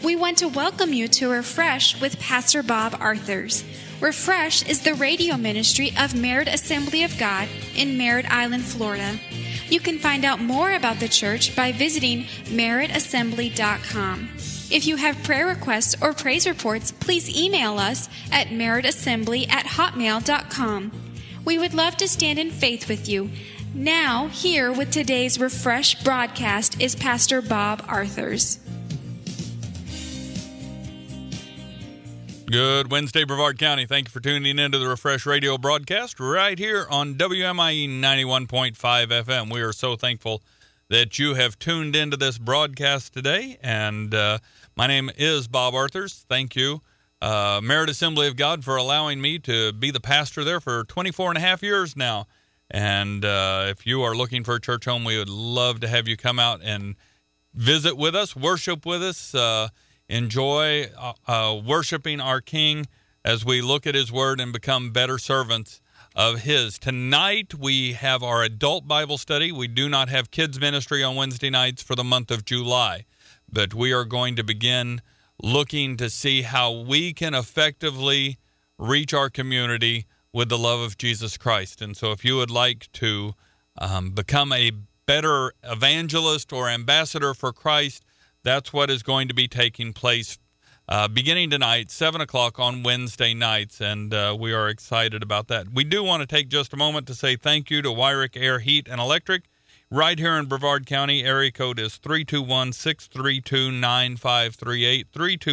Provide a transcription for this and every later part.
We want to welcome you to Refresh with Pastor Bob Arthurs. Refresh is the radio ministry of Merritt Assembly of God in Merritt Island, Florida. You can find out more about the church by visiting merrittassembly.com. If you have prayer requests or praise reports, please email us at merrittassembly@hotmail.com. We would love to stand in faith with you. Now, here with today's Refresh broadcast is Pastor Bob Arthurs. Good Wednesday, Brevard County. Thank you for tuning into the Refresh Radio broadcast right here on WMIE 91.5 FM. We are so thankful that you have tuned into this broadcast today. And my name is Bob Arthurs. Thank you, Merritt Assembly of God, for allowing me to be the pastor there for 24 and a half years now. And if you are looking for a church home, we would love to have you come out and visit with us, worship with us, enjoy worshiping our King as we look at his word and become better servants of his. Tonight we have our adult Bible study. We do not have kids ministry on Wednesday nights for the month of July, but we are going to begin looking to see how we can effectively reach our community with the love of Jesus Christ. And so if you would like to become a better evangelist or ambassador for Christ, that's what is going to be taking place beginning tonight, 7 o'clock on Wednesday nights, and we are excited about that. We do want to take just a moment to say thank you to Wyrick Air Heat and Electric. Right here in Brevard County, area code is 321-632-9538,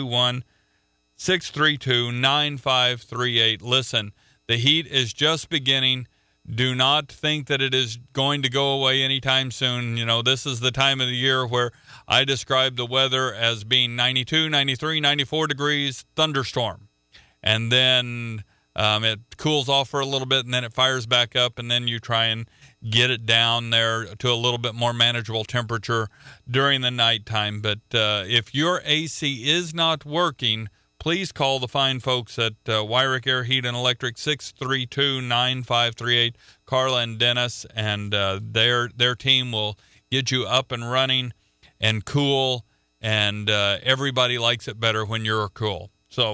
321-632-9538. Listen, the heat is just beginning. Do not think that it is going to go away anytime soon. You know, this is the time of the year where I describe the weather as being 92, 93, 94 degrees, thunderstorm. And then it cools off for a little bit, and then it fires back up, and then you try and get it down there to a little bit more manageable temperature during the nighttime. But if your AC is not working, please call the fine folks at Wyrick Air Heat and Electric, 632-9538, Carla and Dennis, and their team will get you up and running and cool, and everybody likes it better when you're cool. So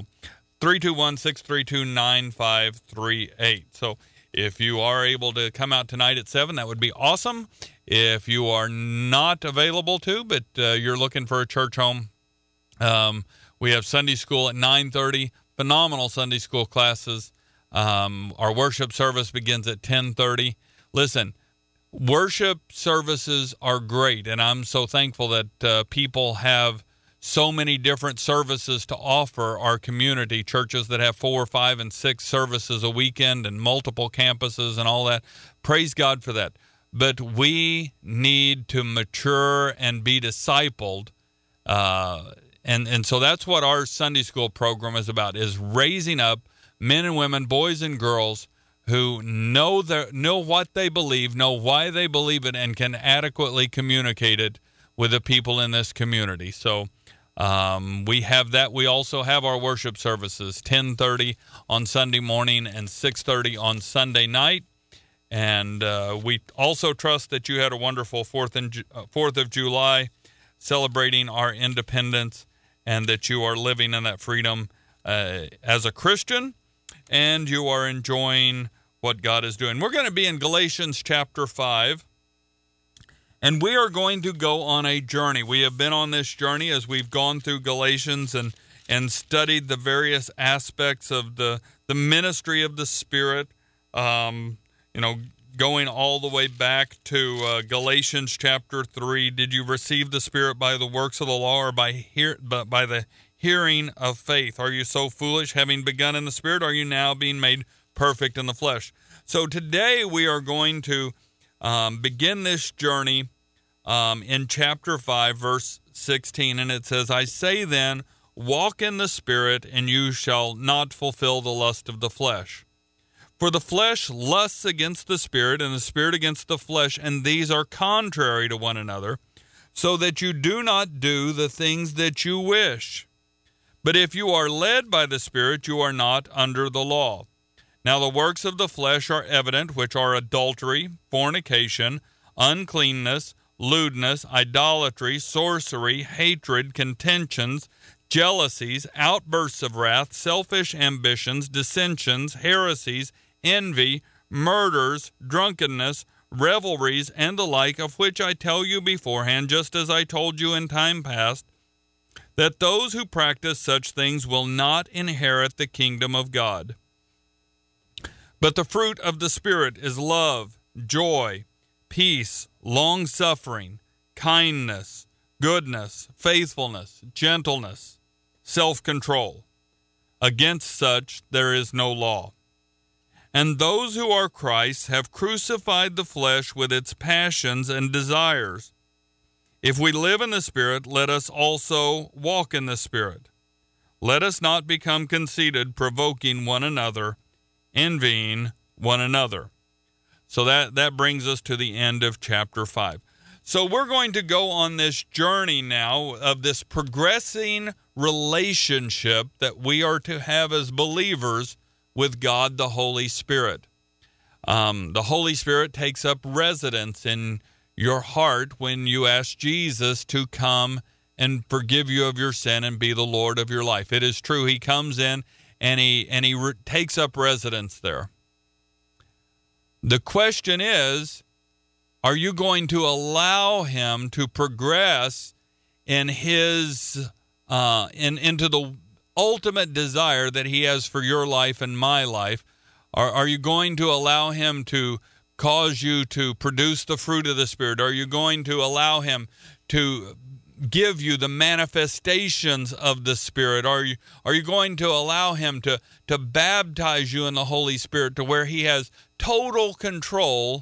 321-632-9538. So if you are able to come out tonight at 7, that would be awesome. If you are not available to, but you're looking for a church home, we have Sunday school at 9:30, phenomenal Sunday school classes. Our worship service begins at 10:30. Listen, worship services are great, and I'm so thankful that people have so many different services to offer our community, churches that have 4, 5, and 6 services a weekend and multiple campuses and all that. Praise God for that. But we need to mature and be discipled, And so that's what our Sunday school program is about, is raising up men and women, boys and girls who know what they believe, know why they believe it, and can adequately communicate it with the people in this community. So we have that. We also have our worship services, 10:30 on Sunday morning and 6:30 on Sunday night. And we also trust that you had a wonderful 4th of July, celebrating our independence, and that you are living in that freedom as a Christian, and you are enjoying what God is doing. We're going to be in Galatians chapter 5, and we are going to go on a journey. We have been on this journey as we've gone through Galatians and studied the various aspects of the ministry of the Spirit, going all the way back to Galatians chapter 3. Did you receive the Spirit by the works of the law, or by the hearing of faith? Are you so foolish? Having begun in the Spirit, are you now being made perfect in the flesh? So today we are going to begin this journey in chapter 5, verse 16, and it says, I say then, walk in the Spirit, and you shall not fulfill the lust of the flesh. For the flesh lusts against the Spirit, and the Spirit against the flesh, and these are contrary to one another, so that you do not do the things that you wish. But if you are led by the Spirit, you are not under the law. Now the works of the flesh are evident, which are adultery, fornication, uncleanness, lewdness, idolatry, sorcery, hatred, contentions, jealousies, outbursts of wrath, selfish ambitions, dissensions, heresies, envy, murders, drunkenness, revelries, and the like, of which I tell you beforehand, just as I told you in time past, that those who practice such things will not inherit the kingdom of God. But the fruit of the Spirit is love, joy, peace, long-suffering, kindness, goodness, faithfulness, gentleness, self-control. Against such there is no law. And those who are Christ's have crucified the flesh with its passions and desires. If we live in the Spirit, let us also walk in the Spirit. Let us not become conceited, provoking one another, envying one another. So that brings us to the end of chapter 5. So we're going to go on this journey now of this progressing relationship that we are to have as believers with God the Holy Spirit. The Holy Spirit takes up residence in your heart when you ask Jesus to come and forgive you of your sin and be the Lord of your life. It is true. He comes in and he takes up residence there. The question is, are you going to allow him to progress in his into the ultimate desire that he has for your life and my life? Are you going to allow him to cause you to produce the fruit of the Spirit? Are you going to allow him to give you the manifestations of the Spirit? Are you going to allow him to baptize you in the Holy Spirit to where he has total control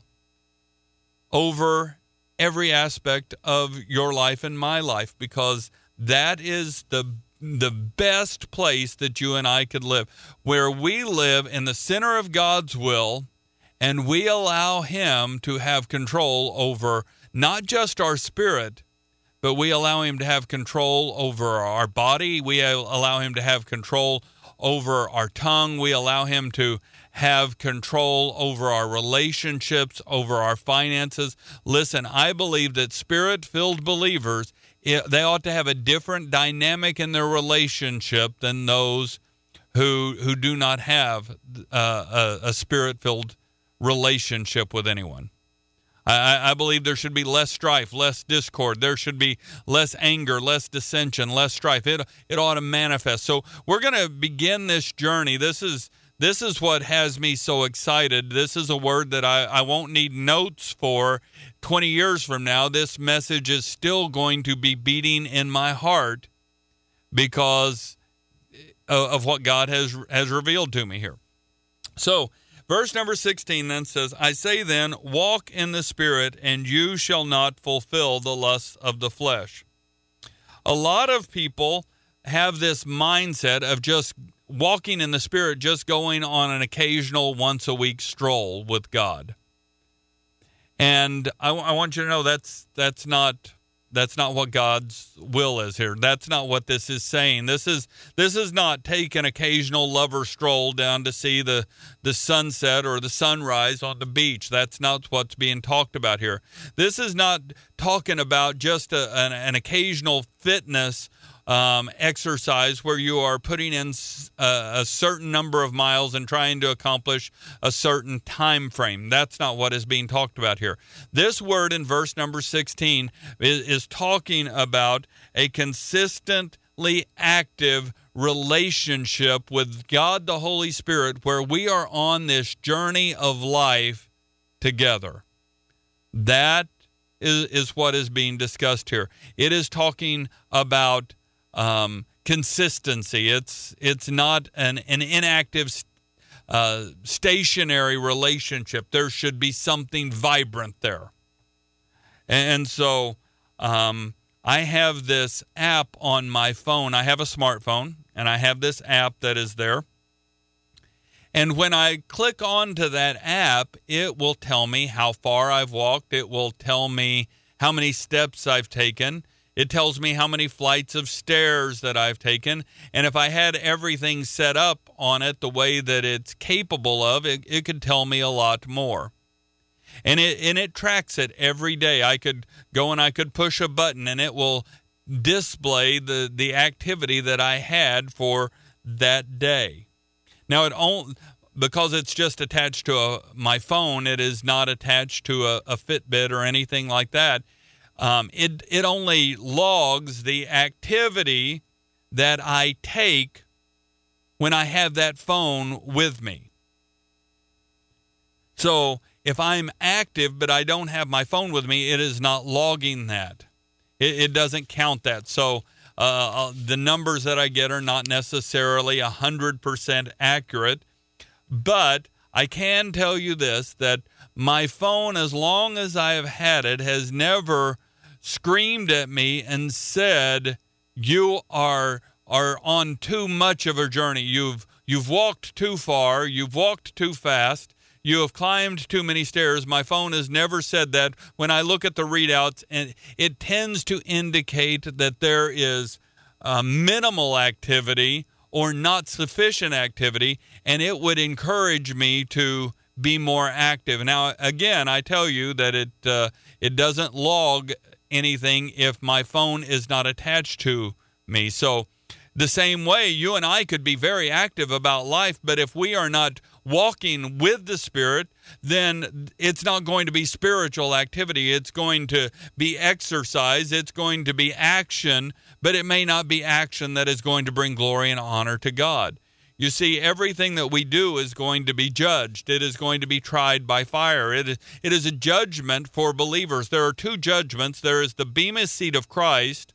over every aspect of your life and my life? Because that is the best place that you and I could live, where we live in the center of God's will, and we allow him to have control over not just our spirit, but we allow him to have control over our body. We allow him to have control over our tongue. We allow him to have control over our relationships, over our finances. Listen, I believe that Spirit-filled believers, they ought to have a different dynamic in their relationship than those who do not have a Spirit-filled relationship with anyone. I believe there should be less strife, less discord. There should be less anger, less dissension, less strife. It ought to manifest. So we're going to begin this journey. This is what has me so excited. This is a word that I won't need notes for 20 years from now. This message is still going to be beating in my heart because of what God has revealed to me here. So verse number 16 then says, I say then, walk in the Spirit, and you shall not fulfill the lusts of the flesh. A lot of people have this mindset of just walking in the Spirit, just going on an occasional once-a-week stroll with God. And I want you to know that's not what God's will is here. That's not what this is saying. This is not take an occasional lover stroll down to see the sunset or the sunrise on the beach. That's not what's being talked about here. This is not talking about just an occasional fitness exercise where you are putting in a certain number of miles and trying to accomplish a certain time frame. That's not what is being talked about here. This word in verse number 16 is talking about a consistently active relationship with God the Holy Spirit, where we are on this journey of life together. That is what is being discussed here. It is talking about consistency. It's not an inactive, stationary relationship. There should be something vibrant there. And so I have this app on my phone. I have a smartphone, and I have this app that is there. And when I click onto that app, it will tell me how far I've walked. It will tell me how many steps I've taken. It tells me how many flights of stairs that I've taken. And if I had everything set up on it the way that it's capable of, it could tell me a lot more. And it tracks it every day. I could go and I could push a button, and it will display the activity that I had for that day. Now, because it's just attached to my phone, it is not attached to a Fitbit or anything like that. It only logs the activity that I take when I have that phone with me. So if I'm active but I don't have my phone with me, it is not logging that. It doesn't count that. So the numbers that I get are not necessarily 100% accurate. But I can tell you this, that my phone, as long as I have had it, has never screamed at me and said, you are on too much of a journey. You've walked too far. You've walked too fast. You have climbed too many stairs. My phone has never said that. When I look at the readouts, and it tends to indicate that there is minimal activity or not sufficient activity, and it would encourage me to be more active. Now, again, I tell you that it doesn't log anything if my phone is not attached to me. So the same way, you and I could be very active about life, but if we are not walking with the Spirit, then it's not going to be spiritual activity. It's going to be exercise. It's going to be action, but it may not be action that is going to bring glory and honor to God. You see, everything that we do is going to be judged. It is going to be tried by fire. It is a judgment for believers. There are two judgments. There is the Bema seat of Christ,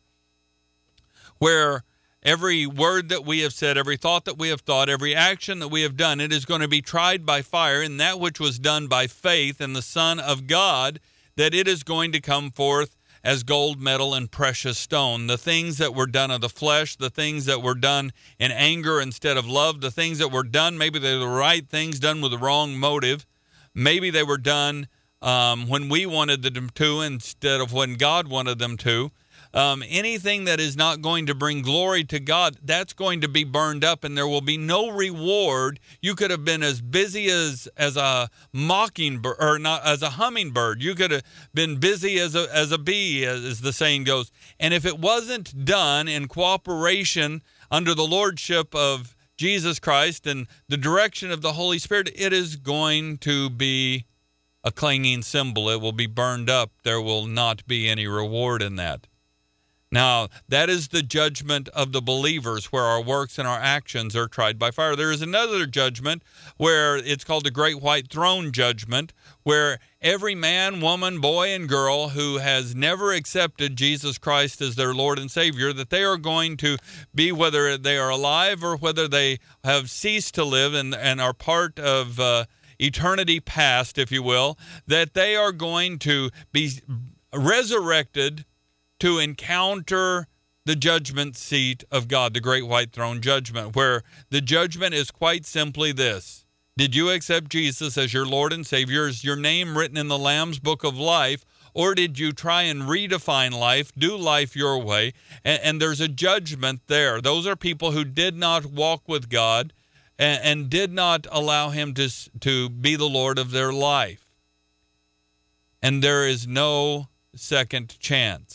where every word that we have said, every thought that we have thought, every action that we have done, it is going to be tried by fire, and that which was done by faith in the Son of God, that it is going to come forth as gold, metal, and precious stone. The things that were done of the flesh, the things that were done in anger instead of love, the things that were done, maybe they were the right things done with the wrong motive. Maybe they were done when we wanted them to instead of when God wanted them to. Anything that is not going to bring glory to God, that's going to be burned up, and there will be no reward. You could have been as busy as a mockingbird, or not as a hummingbird. You could have been busy as a bee, as the saying goes. And if it wasn't done in cooperation under the lordship of Jesus Christ and the direction of the Holy Spirit, it is going to be a clanging cymbal. It will be burned up. There will not be any reward in that. Now, that is the judgment of the believers, where our works and our actions are tried by fire. There is another judgment where it's called the Great White Throne Judgment, where every man, woman, boy, and girl who has never accepted Jesus Christ as their Lord and Savior, that they are going to be, whether they are alive or whether they have ceased to live and are part of eternity past, if you will, that they are going to be resurrected to encounter the judgment seat of God, the Great White Throne Judgment, where the judgment is quite simply this: did you accept Jesus as your Lord and Savior? Is your name written in the Lamb's Book of Life? Or did you try and redefine life, do life your way? And there's a judgment there. Those are people who did not walk with God and did not allow Him to be the Lord of their life. And there is no second chance.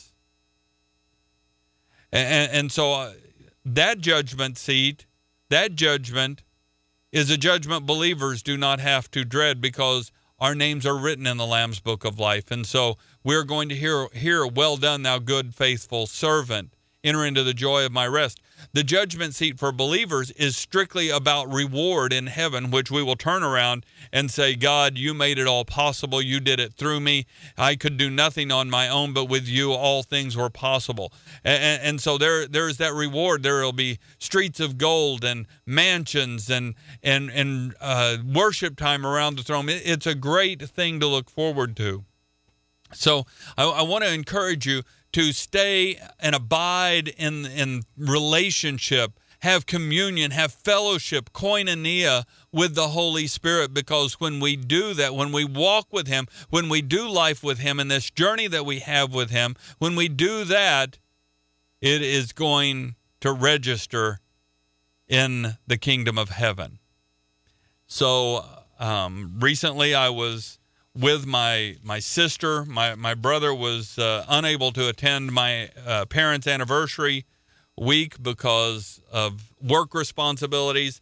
And so that judgment seat, that judgment is a judgment believers do not have to dread, because our names are written in the Lamb's Book of Life. And so we're going to hear, well done, thou good, faithful servant. Enter into the joy of my rest. The judgment seat for believers is strictly about reward in heaven, which we will turn around and say, God, you made it all possible. You did it through me. I could do nothing on my own, but with you all things were possible. And so there's that reward. There will be streets of gold and mansions and worship time around the throne. It's a great thing to look forward to. So I want to encourage you to stay and abide in relationship, have communion, have fellowship, koinonia with the Holy Spirit, because when we do that, when we walk with Him, when we do life with Him in this journey that we have with Him, when we do that, it is going to register in the kingdom of heaven. So recently I was with my sister. My brother was unable to attend my parents' anniversary week because of work responsibilities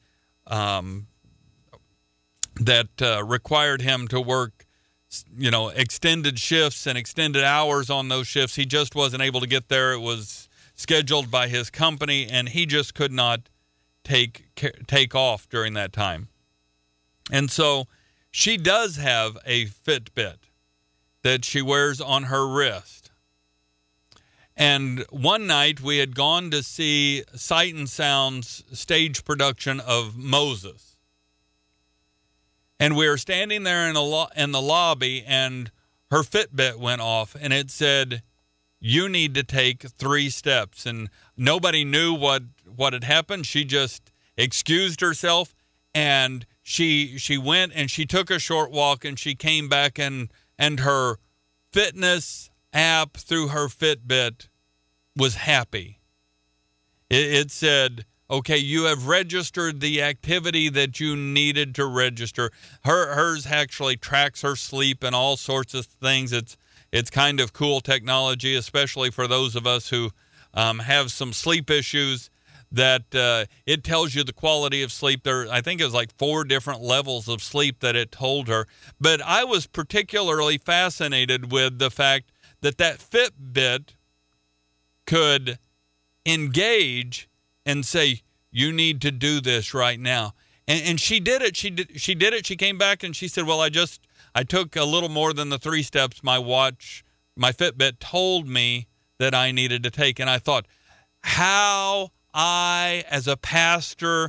that required him to work, extended shifts and extended hours on those shifts. He just wasn't able to get there. It was scheduled by his company, and he just could not take off during that time. And so she does have a Fitbit that she wears on her wrist. And one night we had gone to see Sight and Sound's stage production of Moses. And we were standing there in the lobby, and her Fitbit went off, and it said, "You need to take 3 steps." And nobody knew what had happened. She just excused herself, and she went and she took a short walk, and she came back, and her fitness app through her Fitbit was happy. It said, okay, you have registered the activity that you needed to register. Hers actually tracks her sleep and all sorts of things. It's kind of cool technology, especially for those of us who have some sleep issues, that it tells you the quality of sleep. There, I think it was like 4 different levels of sleep that it told her. But I was particularly fascinated with the fact that Fitbit could engage and say, you need to do this right now. And she did it. She did it. She came back and she said, well, I took a little more than the 3 steps my Fitbit told me that I needed to take. And I thought, how I, as a pastor,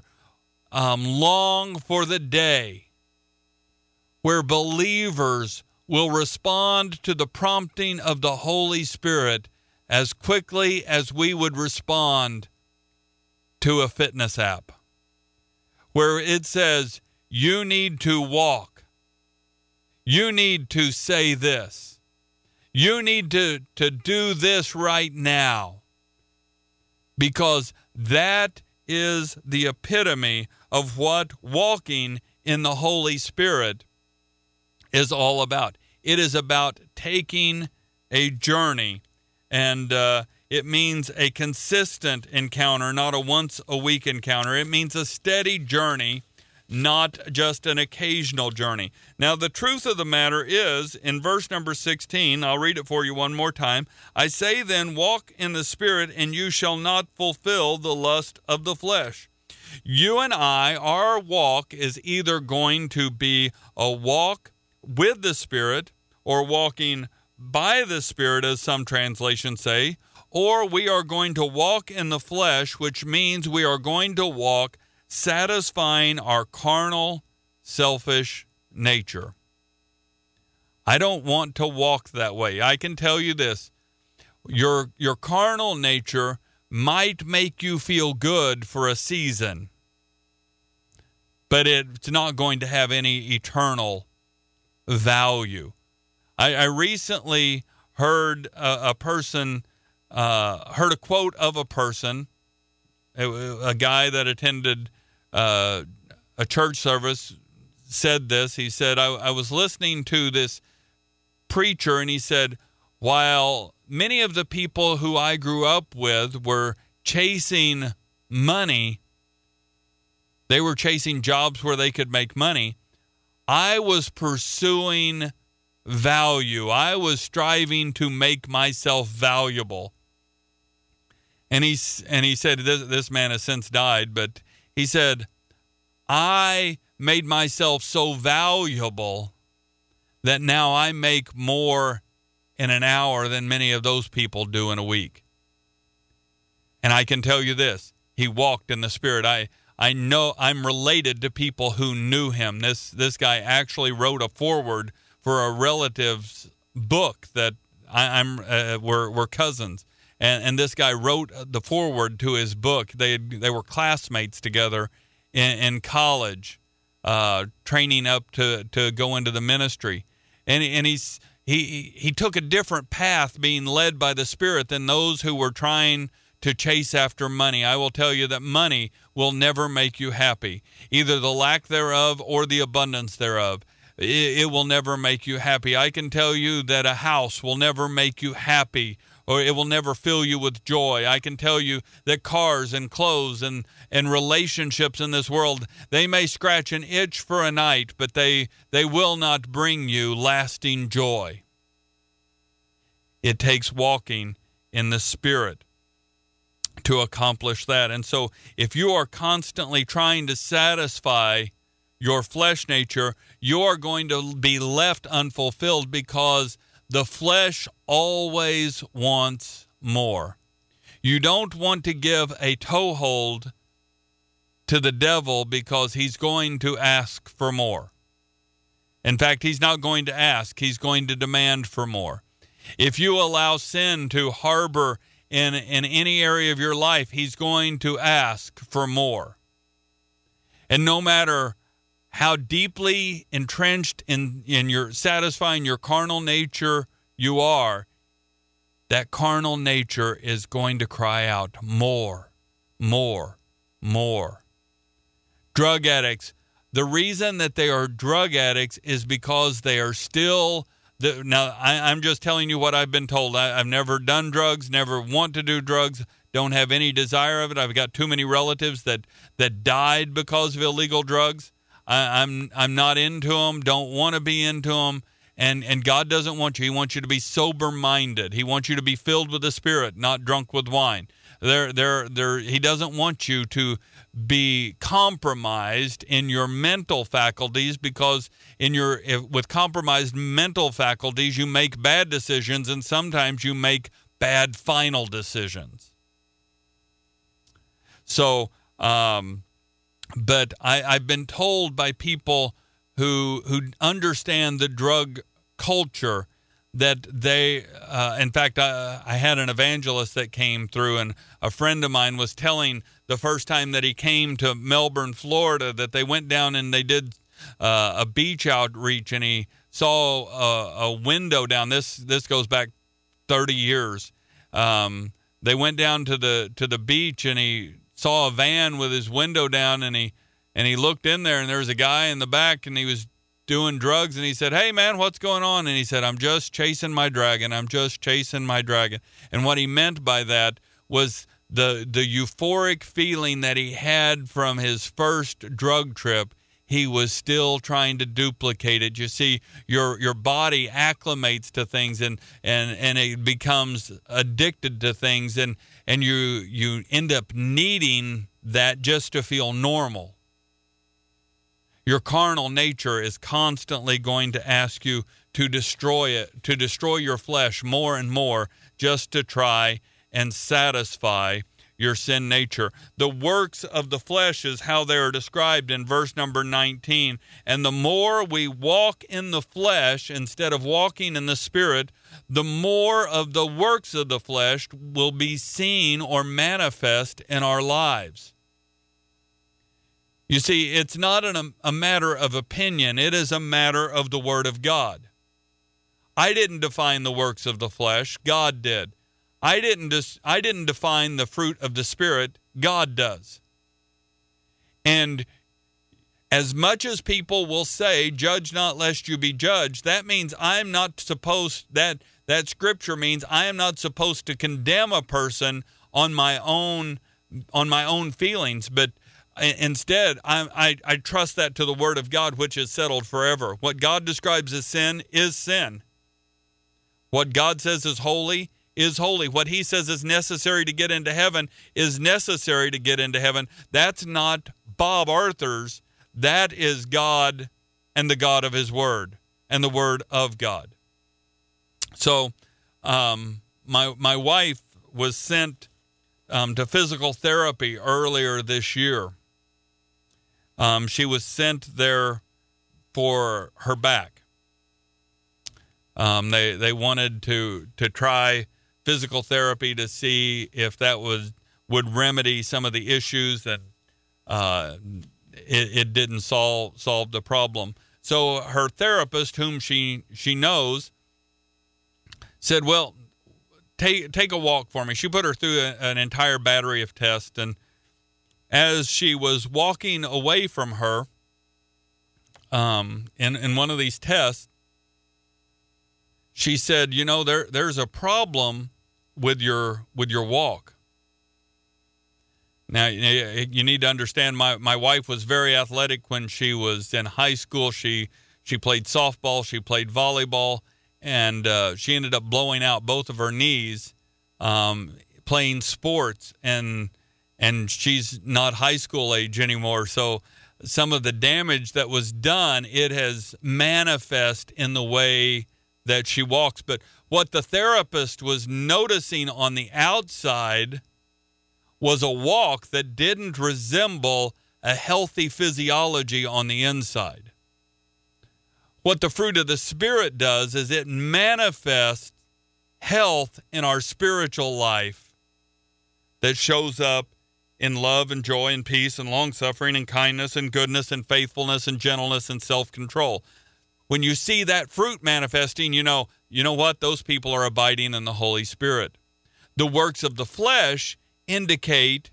long for the day where believers will respond to the prompting of the Holy Spirit as quickly as we would respond to a fitness app, where it says, you need to walk. You need to say this. You need to do this right now. Because that is the epitome of what walking in the Holy Spirit is all about. It is about taking a journey, and it means a consistent encounter, not a once-a-week encounter. It means a steady journey, not just an occasional journey. Now, the truth of the matter is, in verse number 16, I'll read it for you one more time. I say then, walk in the Spirit, and you shall not fulfill the lust of the flesh. You and I, our walk is either going to be a walk with the Spirit, or walking by the Spirit, as some translations say, or we are going to walk in the flesh, which means we are going to walk satisfying our carnal, selfish nature. I don't want to walk that way. I can tell you this. Your carnal nature might make you feel good for a season, but it's not going to have any eternal value. I recently heard a quote of a person, a guy that attended a church service said this. He said, I was listening to this preacher, and he said, while many of the people who I grew up with were chasing money, they were chasing jobs where they could make money, I was pursuing value. I was striving to make myself valuable. And he said, this man has since died, but he said, I made myself so valuable that now I make more in an hour than many of those people do in a week. And I can tell you this, he walked in the Spirit. I know I'm related to people who knew him. This guy actually wrote a foreword for a relative's book that we're cousins. And this guy wrote the foreword to his book. They were classmates together in college, training up to go into the ministry. And he took a different path, being led by the Spirit, than those who were trying to chase after money. I will tell you that money will never make you happy, either the lack thereof or the abundance thereof. it will never make you happy. I can tell you that a house will never make you happy, or it will never fill you with joy. I can tell you that cars and clothes and relationships in this world, they may scratch an itch for a night, but they will not bring you lasting joy. It takes walking in the Spirit to accomplish that. And so if you are constantly trying to satisfy your flesh nature, you are going to be left unfulfilled, because the flesh always wants more. You don't want to give a toehold to the devil, because he's going to ask for more. In fact, he's not going to ask, he's going to demand for more. If you allow sin to harbor in any area of your life, he's going to ask for more. And no matter how deeply entrenched in your satisfying your carnal nature you are, that carnal nature is going to cry out, more, more, more. Drug addicts, the reason that they are drug addicts is because they are still, now I'm just telling you what I've been told. I've never done drugs, never want to do drugs, don't have any desire of it. I've got too many relatives that died because of illegal drugs. I'm not into them, don't want to be into them, and God doesn't want you. He wants you to be sober-minded. He wants you to be filled with the Spirit, not drunk with wine. He doesn't want you to be compromised in your mental faculties, because with compromised mental faculties, you make bad decisions, and sometimes you make bad final decisions. So, but I've been told by people who understand the drug culture that they, in fact, I had an evangelist that came through, and a friend of mine was telling the first time that he came to Melbourne, Florida, that they went down and they did a beach outreach, and he saw a window down. This goes back 30 years. They went down to the beach, and he saw a van with his window down, and he looked in there, and there was a guy in the back, and he was doing drugs, and he said, "Hey man, what's going on?" And he said, "I'm just chasing my dragon. I'm just chasing my dragon." And what he meant by that was the euphoric feeling that he had from his first drug trip. He was still trying to duplicate it. You see, your body acclimates to things, and it becomes addicted to things, and you end up needing that just to feel normal. Your carnal nature is constantly going to ask you to destroy it, to destroy your flesh more and more, just to try and satisfy your sin nature. The works of the flesh is how they are described in verse number 19. And the more we walk in the flesh instead of walking in the Spirit, the more of the works of the flesh will be seen or manifest in our lives. You see, it's not a matter of opinion. It is a matter of the Word of God. I didn't define the works of the flesh. God did. I didn't define the fruit of the Spirit. God does. And as much as people will say, "Judge not lest you be judged," that means I'm not supposed, that scripture means I am not supposed to condemn a person on my own feelings, but instead, I trust that to the Word of God, which is settled forever. What God describes as sin is sin. What God says is holy is holy. What He says is necessary to get into heaven is necessary to get into heaven. That's not Bob Arthur's. That is God and the God of His Word and the Word of God. So my wife was sent to physical therapy earlier this year. She was sent there for her back. They wanted to try physical therapy to see if that would remedy some of the issues, and it didn't solve the problem. So her therapist, whom she knows, said, "Well, take a walk for me." She put her through an entire battery of tests, and as she was walking away from her, in one of these tests, she said, there's a problem with your walk. Now, you need to understand, my wife was very athletic when she was in high school. She played softball, she played volleyball, and she ended up blowing out both of her knees playing sports, and she's not high school age anymore. So some of the damage that was done, it has manifest in the way that she walks. But what the therapist was noticing on the outside was a walk that didn't resemble a healthy physiology on the inside. What the fruit of the Spirit does is it manifests health in our spiritual life that shows up in love and joy and peace and long-suffering and kindness and goodness and faithfulness and gentleness and self-control. When you see that fruit manifesting, you know what? Those people are abiding in the Holy Spirit. The works of the flesh indicate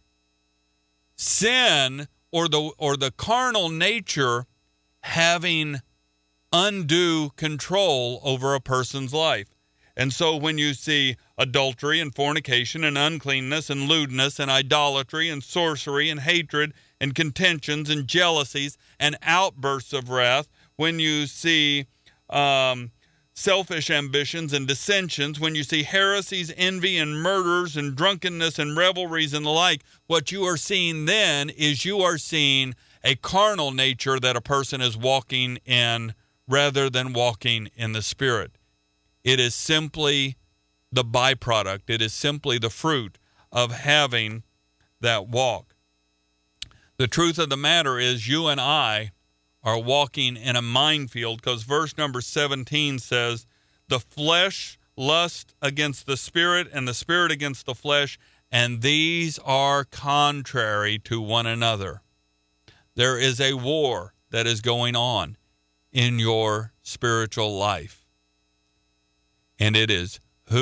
sin or the carnal nature having undue control over a person's life. And so when you see adultery and fornication and uncleanness and lewdness and idolatry and sorcery and hatred and contentions and jealousies and outbursts of wrath, when you see selfish ambitions and dissensions, when you see heresies, envy, and murders and drunkenness and revelries and the like, what you are seeing then is you are seeing a carnal nature that a person is walking in rather than walking in the Spirit. It is simply the byproduct. It is simply the fruit of having that walk. The truth of the matter is you and I are walking in a minefield, because verse number 17 says, the flesh lusts against the Spirit and the Spirit against the flesh, and these are contrary to one another. There is a war that is going on in your spiritual life. And it is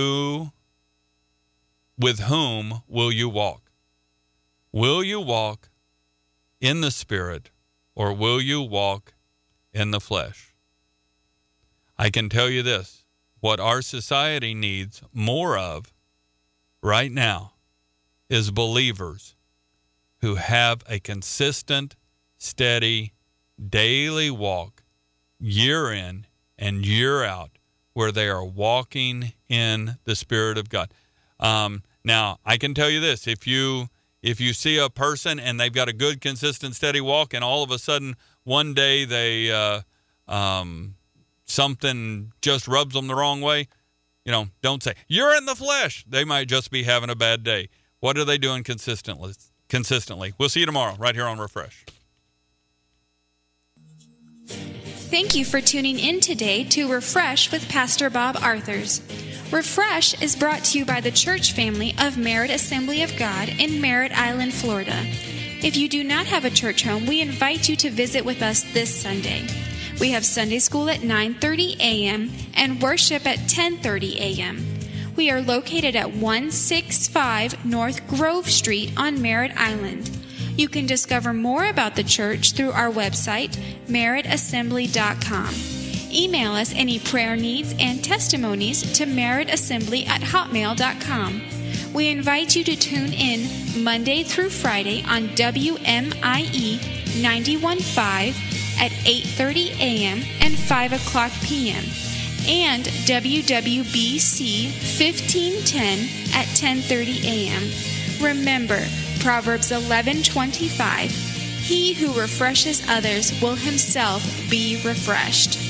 with whom will you walk? Will you walk in the Spirit, or will you walk in the flesh? I can tell you this, what our society needs more of right now is believers who have a consistent, steady, daily walk, year in and year out, where they are walking in the Spirit of God. Now, I can tell you this, if you see a person and they've got a good, consistent, steady walk, and all of a sudden one day they something just rubs them the wrong way, don't say, you're in the flesh. They might just be having a bad day. What are they doing consistently? We'll see you tomorrow right here on Refresh. Thank you for tuning in today to Refresh with Pastor Bob Arthurs. Refresh is brought to you by the church family of Merritt Assembly of God in Merritt Island, Florida. If you do not have a church home, we invite you to visit with us this Sunday. We have Sunday school at 9:30 a.m. and worship at 10:30 a.m. We are located at 165 North Grove Street on Merritt Island. You can discover more about the church through our website, merrittassembly.com. Email us any prayer needs and testimonies to merrittassembly@hotmail.com. We invite you to tune in Monday through Friday on WMIE 91.5 at 8:30 a.m. and 5 o'clock p.m. and WWBC 1510 at 10:30 a.m. Remember, Proverbs 11:25, he who refreshes others will himself be refreshed.